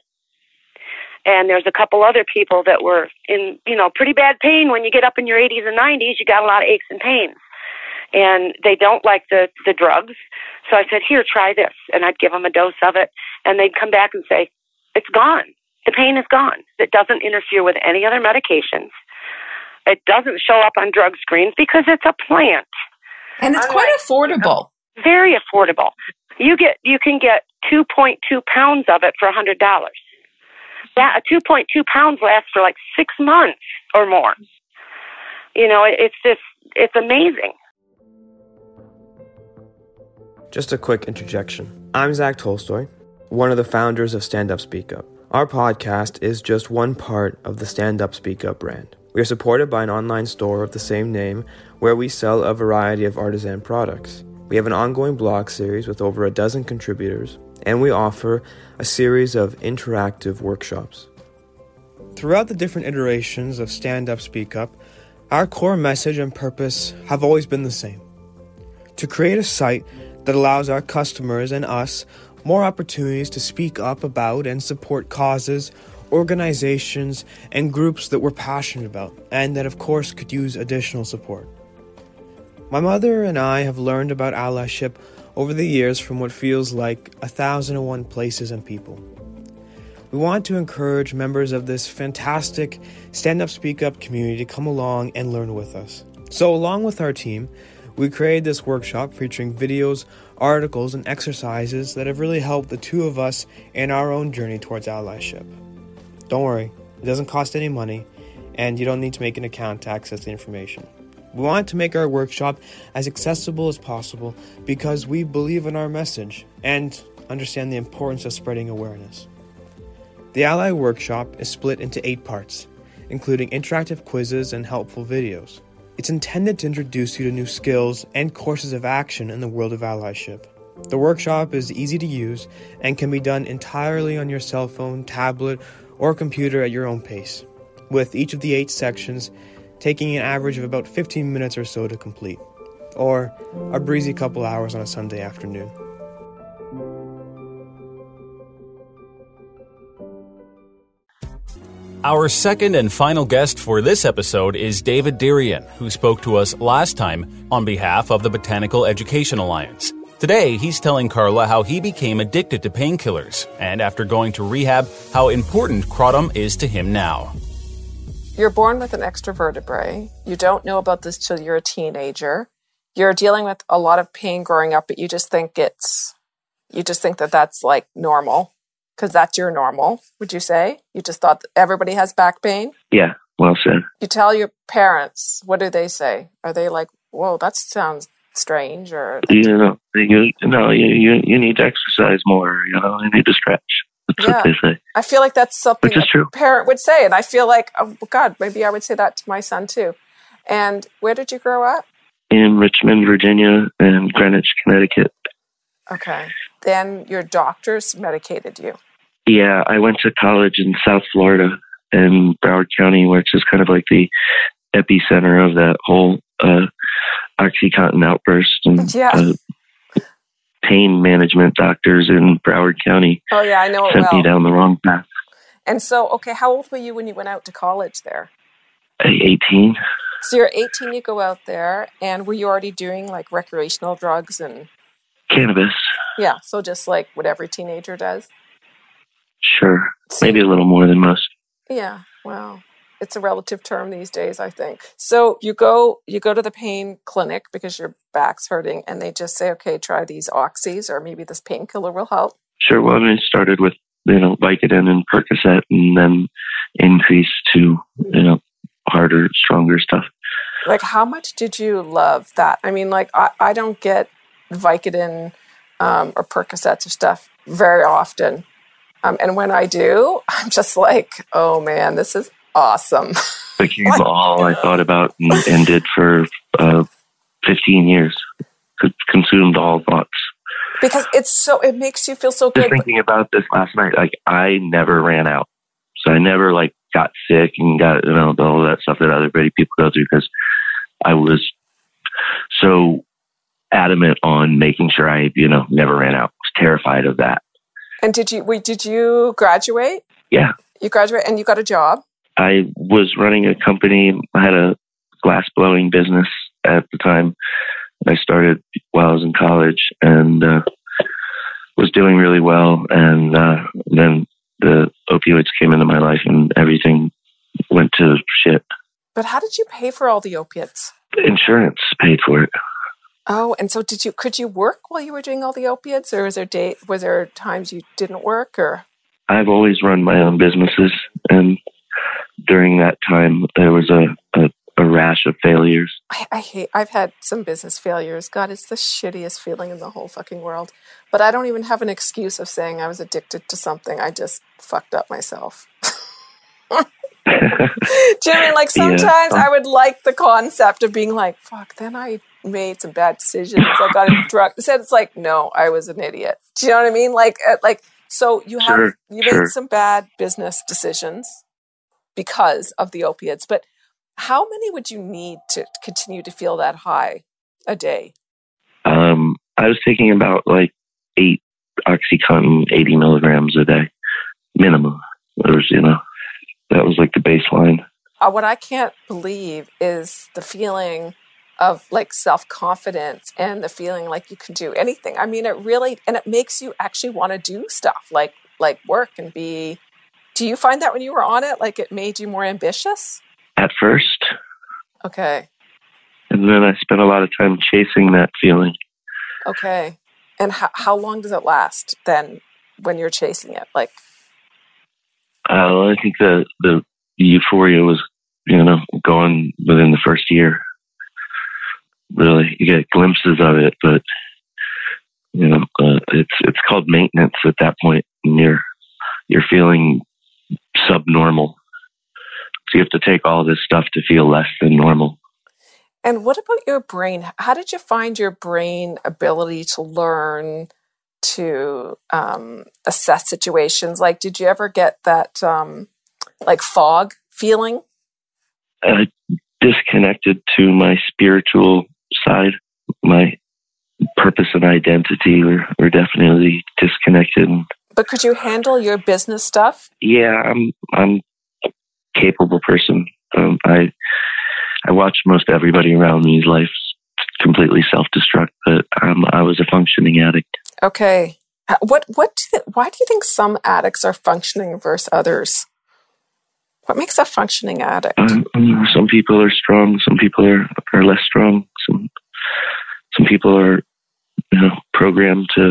And there's a couple other people that were in, you know, pretty bad pain. When you get up in your eighties and nineties, you got a lot of aches and pains. And they don't like the, the drugs. So I said, here, try this. And I'd give them a dose of it. And they'd come back and say, it's gone. The pain is gone. It doesn't interfere with any other medications. It doesn't show up on drug screens because it's a plant. And it's quite affordable. Very affordable. You get, you can get two point two pounds of it for one hundred dollars. That two point two pounds lasts for like six months or more. You know, it, it's just, it's amazing. Just a quick interjection. I'm Zach Tolstoy, one of the founders of Stand Up Speak Up. Our podcast is just one part of the Stand Up Speak Up brand. We are supported by an online store of the same name where we sell a variety of artisan products. We have an ongoing blog series with over a dozen contributors, and we offer a series of interactive workshops. Throughout the different iterations of Stand Up Speak Up, our core message and purpose have always been the same: to create a site that allows our customers and us more opportunities to speak up about and support causes, organizations, and groups that we're passionate about, and that of course could use additional support. My mother and I have learned about allyship over the years from what feels like a thousand and one places and people. We want to encourage members of this fantastic Stand Up Speak Up community to come along and learn with us. So along with our team, we created this workshop featuring videos, articles, and exercises that have really helped the two of us in our own journey towards allyship. Don't worry, it doesn't cost any money, and you don't need to make an account to access the information. We want to make our workshop as accessible as possible because we believe in our message and understand the importance of spreading awareness. The Ally Workshop is split into eight parts, including interactive quizzes and helpful videos. It's intended to introduce you to new skills and courses of action in the world of allyship. The workshop is easy to use and can be done entirely on your cell phone, tablet, or computer at your own pace, with each of the eight sections taking an average of about fifteen minutes or so to complete, or a breezy couple hours on a Sunday afternoon. Our second and final guest for this episode is David Derian, who spoke to us last time on behalf of the Botanical Education Alliance. Today, he's telling Carla how he became addicted to painkillers, and after going to rehab, how important kratom is to him now. You're born with an extra vertebrae. You don't know about this till you're a teenager. You're dealing with a lot of pain growing up, but you just think it's, you just think that that's like normal. Because that's your normal, would you say? You just thought that everybody has back pain? Yeah, well said. You tell your parents, what do they say? Are they like, whoa, that sounds strange? Or You know, you, no, you, you, you need to exercise more, you know, you need to stretch. That's yeah. what they say. I feel like that's something Which is true. a parent would say. And I feel like, oh, God, maybe I would say that to my son too. And where did you grow up? In Richmond, Virginia, and Greenwich, Connecticut. Okay. Then your doctors medicated you. Yeah, I went to college in South Florida in Broward County, which is kind of like the epicenter of that whole uh, OxyContin outburst. And yeah. uh, pain management doctors in Broward County oh, yeah, I know it sent well. me down the wrong path. And so, okay, how old were you when you went out to college there? eighteen. So you're eighteen, you go out there, and were you already doing like recreational drugs and... Cannabis. Yeah, so just like what every teenager does? Sure. Maybe a little more than most. Yeah, well, it's a relative term these days, I think. So you go you go to the pain clinic because your back's hurting, and they just say, okay, try these oxys, or maybe this painkiller will help. Sure. Well, I mean, it started with, you know, Vicodin and Percocet, and then increased to, you know, harder, stronger stuff. Like, how much did you love that? I mean, like, I, I don't get Vicodin um, or Percocets or stuff very often. Um, and when I do, I'm just like, oh man, this is awesome. Became all I thought about and, and did for uh, fifteen years. C- consumed all thoughts. Because it's so, it makes you feel so good. Just thinking about this last night, like I never ran out. So I never like got sick and got, you know, all that stuff that other people go through, because I was so adamant on making sure I, you know, never ran out. I was terrified of that. And did you, wait, did you graduate? Yeah. You graduate and you got a job? I was running a company. I had a glass blowing business at the time. I started while I was in college and uh, was doing really well. And uh, then the opioids came into my life and everything went to shit. But how did you pay for all the opiates? Insurance paid for it. Oh, and so did you, could you work while you were doing all the opiates, or was there day, was there times you didn't work, or? I've always run my own businesses, and during that time there was a, a, a rash of failures. I, I hate, I've had some business failures. God, it's the shittiest feeling in the whole fucking world. But I don't even have an excuse of saying I was addicted to something. I just fucked up myself. Do you know what I mean? Like sometimes yeah. I would like the concept of being like, fuck, then I made some bad decisions. I got a drug. Instead, it's like, no, I was an idiot. Do you know what I mean? Like, uh, like, so you have, sure, you sure. made some bad business decisions because of the opiates, but how many would you need to continue to feel that high a day? Um, I was taking about like eight OxyContin, eighty milligrams a day, minimum. There was, you know, that was like the baseline. Uh, what I can't believe is the feeling of like self-confidence and the feeling like you can do anything. I mean, it really, and it makes you actually want to do stuff like, like work and be, do you find that when you were on it, like it made you more ambitious? At first. Okay. And then I spent a lot of time chasing that feeling. Okay. And how, how long does it last then when you're chasing it? Like, uh, I think the, the euphoria was, you know, going within the first year. Really, you get glimpses of it, but you know, uh, it's it's called maintenance at that point, and you're you're feeling subnormal. So you have to take all this stuff to feel less than normal. And what about your brain? How did you find your brain ability to learn to um, assess situations? Like, did you ever get that um, like fog feeling? I disconnected to my spiritual side. My purpose and identity were, were definitely disconnected. But could you handle your business stuff? Yeah, I'm I'm a capable person. Um, I I watch most everybody around me's life completely self-destruct, but um, I was a functioning addict. Okay. What what do you, why do you think some addicts are functioning versus others? What makes a functioning addict? Um, some people are strong. Some people are, are less strong. Some some people are, you know, programmed to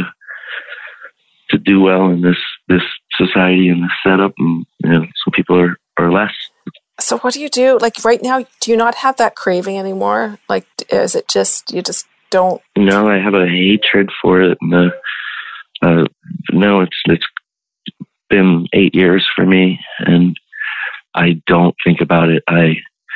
to do well in this this society and this setup, and you know, some people are, are less. So what do you do? Like right now, do you not have that craving anymore? Like, is it just you just don't? No, I have a hatred for it. And the, uh, no, it's it's been eight years for me, and I don't think about it. I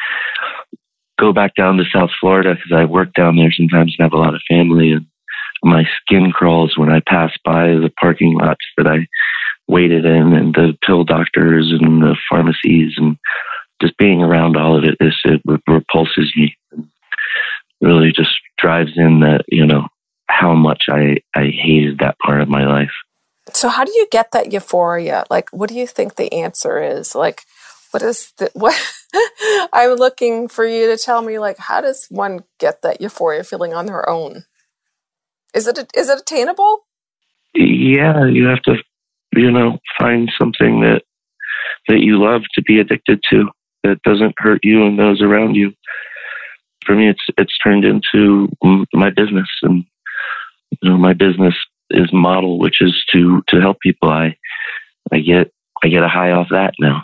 go back down to South Florida because I work down there sometimes and have a lot of family, and my skin crawls when I pass by the parking lots that I waited in, and the pill doctors and the pharmacies, and just being around all of it, this it repulses me. It really just drives in that, you know, how much I, I hated that part of my life. So how do you get that euphoria? Like, what do you think the answer is? Like, what is the, what I'm looking for you to tell me, like, how does one get that euphoria feeling on their own? Is it, is it attainable? Yeah, you have to, you know, find something that, that you love to be addicted to that doesn't hurt you and those around you. For me, it's, it's turned into my business, and, you know, my business is model, which is to, to help people. I, I get, I get a high off that now.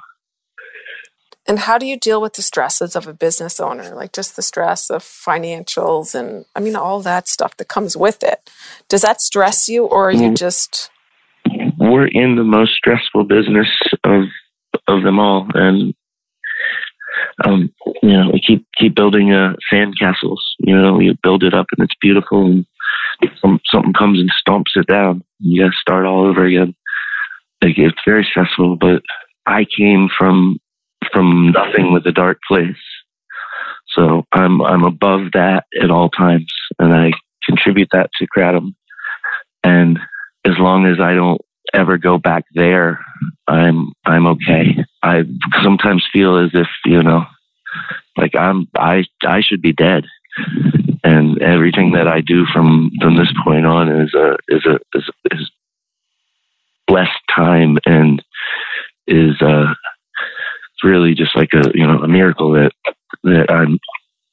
And how do you deal with the stresses of a business owner? Like just the stress of financials and, I mean, all that stuff that comes with it. Does that stress you, or are you just... We're in the most stressful business of of them all. And, um, you know, we keep, keep building uh, sand castles. You know, you build it up and it's beautiful, and some, something comes and stomps it down. You got to start all over again. Like, it's very stressful, but I came from... from nothing with a dark place. So I'm I'm above that at all times, and I contribute that to Kratom. And as long as I don't ever go back there, I'm I'm okay. I sometimes feel as if, you know, like I'm I I should be dead. And everything that I do from, from this point on is a is a is, is less time, and is uh really just like a, you know, a miracle that that I'm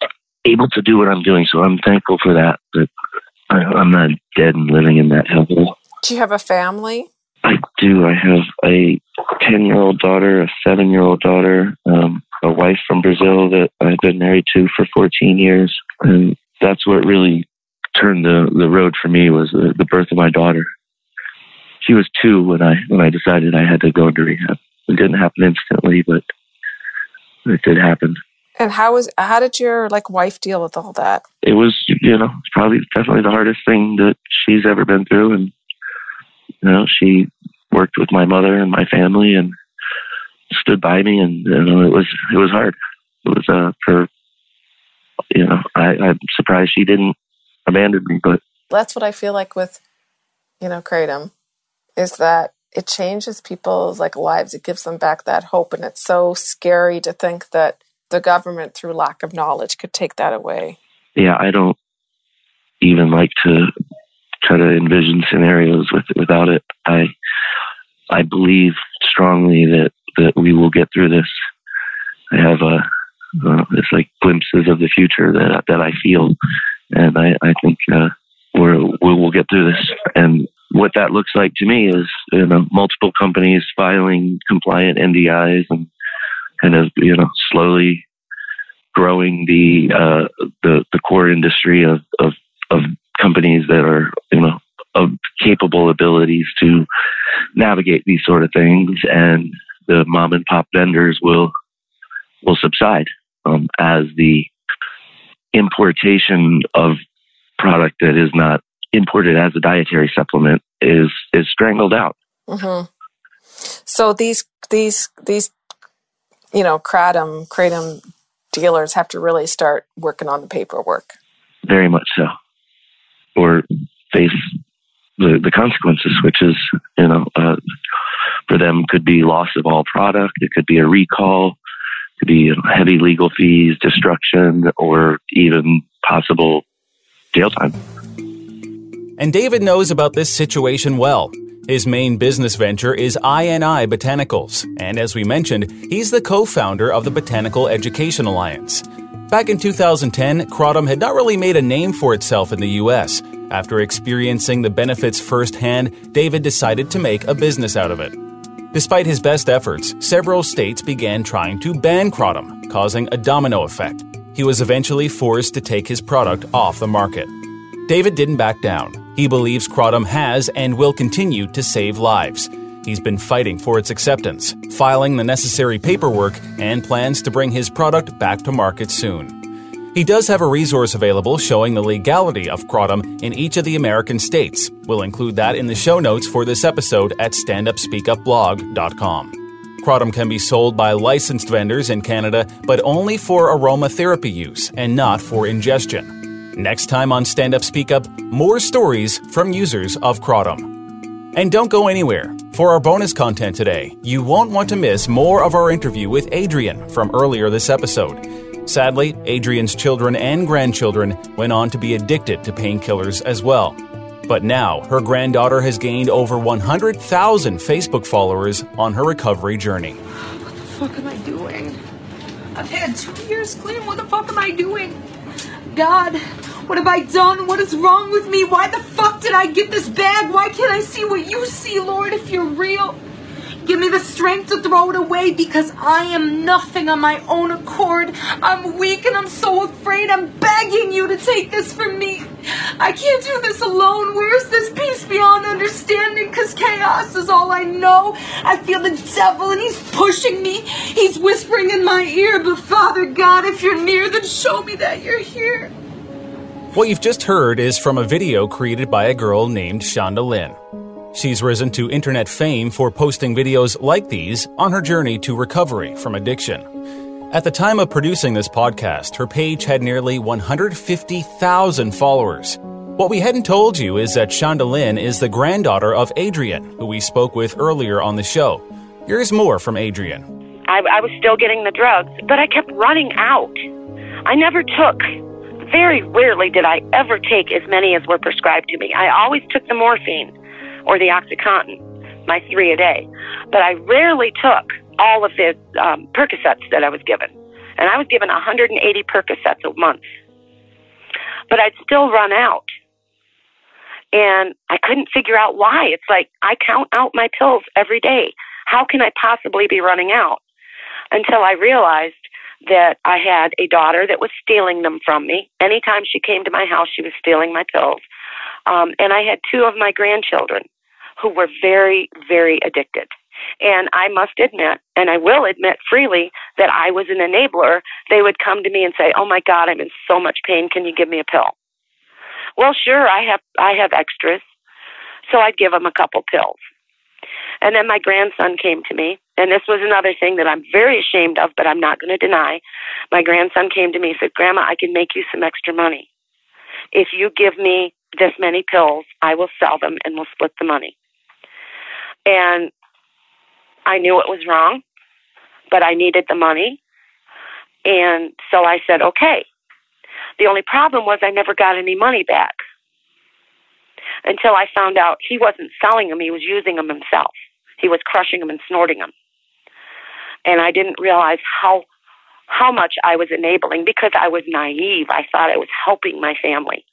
able to do what I'm doing. So I'm thankful for that, that I, I'm not dead and living in that hellhole. Do you have a family? I do. I have a ten-year-old daughter, a seven-year-old daughter, um, a wife from Brazil that I've been married to for fourteen years. And that's what really turned the, the road for me, was the, the birth of my daughter. She was two when I when I decided I had to go into rehab. It didn't happen instantly, but it did happen. And how was how did your like wife deal with all that? It was, you know, probably definitely the hardest thing that she's ever been through. And, you know, she worked with my mother and my family and stood by me. And, you know, it was, it was hard. It was, uh, for, you know, I, I'm surprised she didn't abandon me, but. That's what I feel like with, you know, Kratom, is that it changes people's like lives. It gives them back that hope. And it's so scary to think that the government, through lack of knowledge, could take that away. Yeah, I don't even like to try to envision scenarios with without it. I I believe strongly that, that we will get through this. I have a uh, it's like glimpses of the future that that I feel, and I I think uh, we're we will get through this. And what that looks like to me is, you know, multiple companies filing compliant N D Is and kind of, you know, slowly growing the uh, the the core industry of, of of companies that are, you know, of capable abilities to navigate these sort of things, and the mom and pop vendors will will subside um, as the importation of product that is not imported as a dietary supplement is is strangled out. Mm-hmm. So these these these you know kratom kratom dealers have to really start working on the paperwork. Very much so, or face the the consequences, which is, you know, uh, for them could be loss of all product. It could be a recall. It could be, you know, heavy legal fees, destruction, or even possible jail time. And David knows about this situation well. His main business venture is I N I Botanicals, and as we mentioned, he's the co-founder of the Botanical Education Alliance. Back in two thousand ten, Kratom had not really made a name for itself in the U S. After experiencing the benefits firsthand, David decided to make a business out of it. Despite his best efforts, several states began trying to ban Kratom, causing a domino effect. He was eventually forced to take his product off the market. David didn't back down. He believes Kratom has and will continue to save lives. He's been fighting for its acceptance, filing the necessary paperwork, and plans to bring his product back to market soon. He does have a resource available showing the legality of Kratom in each of the American states. We'll include that in the show notes for this episode at stand up speak up blog dot com. Kratom can be sold by licensed vendors in Canada, but only for aromatherapy use and not for ingestion. Next time on Stand Up Speak Up, more stories from users of Kratom. And don't go anywhere. For our bonus content today, you won't want to miss more of our interview with Adrienne from earlier this episode. Sadly, Adrienne's children and grandchildren went on to be addicted to painkillers as well. But now, her granddaughter has gained over one hundred thousand Facebook followers on her recovery journey. What the fuck am I doing? I've had two years clean. What the fuck am I doing? God, what have I done? What is wrong with me? Why the fuck did I get this bag? Why can't I see what you see, Lord, if you're real? Give me the strength to throw it away, because I am nothing on my own accord. I'm weak and I'm so afraid. I'm begging you to take this from me. I can't do this alone. Where's this peace beyond understanding? Because chaos is all I know. I feel the devil and he's pushing me. He's whispering in my ear. But Father God, if you're near, then show me that you're here. What you've just heard is from a video created by a girl named Shonda Lynn. She's risen to internet fame for posting videos like these on her journey to recovery from addiction. At the time of producing this podcast, her page had nearly one hundred fifty thousand followers. What we hadn't told you is that Shonda Lynn is the granddaughter of Adrienne, who we spoke with earlier on the show. Here's more from Adrienne. I, I was still getting the drugs, but I kept running out. I never took, very rarely did I ever take as many as were prescribed to me. I always took the morphine or the OxyContin, my three a day. But I rarely took all of the um, Percocets that I was given. And I was given one hundred eighty Percocets a month but I'd still run out. And I couldn't figure out why. It's like I count out my pills every day. How can I possibly be running out? Until I realized that I had a daughter that was stealing them from me. Anytime she came to my house, she was stealing my pills. Um, and I had two of my grandchildren who were very, very addicted. And I must admit, and I will admit freely, that I was an enabler. They would come to me and say, "Oh my God, I'm in so much pain. Can you give me a pill?" Well, sure, I have I have extras. So I'd give them a couple pills. And then my grandson came to me, and this was another thing that I'm very ashamed of, but I'm not going to deny. My grandson came to me and said, "Grandma, I can make you some extra money. If you give me this many pills, I will sell them and we'll split the money." And I knew it was wrong, but I needed the money. And so I said, okay. The only problem was I never got any money back until I found out he wasn't selling them. He was using them himself. He was crushing them and snorting them. And I didn't realize how how much I was enabling because I was naive. I thought I was helping my family.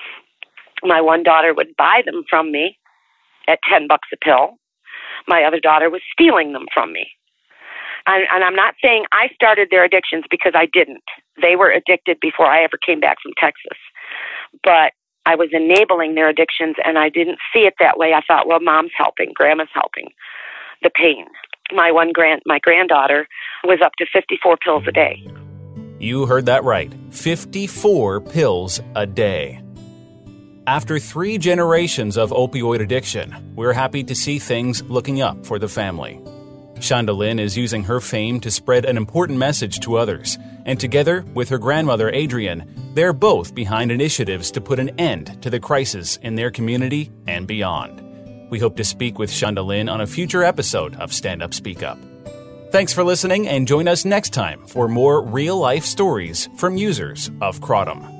My one daughter would buy them from me at ten bucks a pill. My other daughter was stealing them from me. And, and I'm not saying I started their addictions because I didn't. They were addicted before I ever came back from Texas. But I was enabling their addictions, and I didn't see it that way. I thought, well, Mom's helping, Grandma's helping. The pain. My one grand, my granddaughter was up to fifty-four pills a day. You heard that right. fifty-four pills a day. After three generations of opioid addiction, we're happy to see things looking up for the family. Shonda Lynn is using her fame to spread an important message to others, and together with her grandmother Adrienne, they're both behind initiatives to put an end to the crisis in their community and beyond. We hope to speak with Shonda Lynn on a future episode of Stand Up Speak Up. Thanks for listening, and join us next time for more real-life stories from users of Kratom.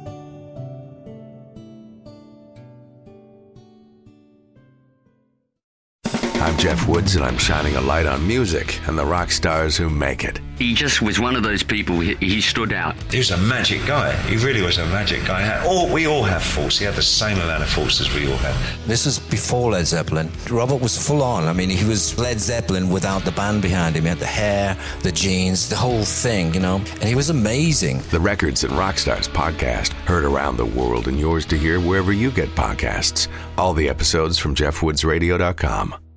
I'm Jeff Woods, and I'm shining a light on music and the rock stars who make it. He just was one of those people, he, he stood out. He was a magic guy. He really was a magic guy. He had, all, we all have faults. He had the same amount of faults as we all had. This was before Led Zeppelin. Robert was full on. I mean, he was Led Zeppelin without the band behind him. He had the hair, the jeans, the whole thing, you know, and he was amazing. The Records and Rockstars podcast, heard around the world and yours to hear wherever you get podcasts. All the episodes from jeff woods radio dot com.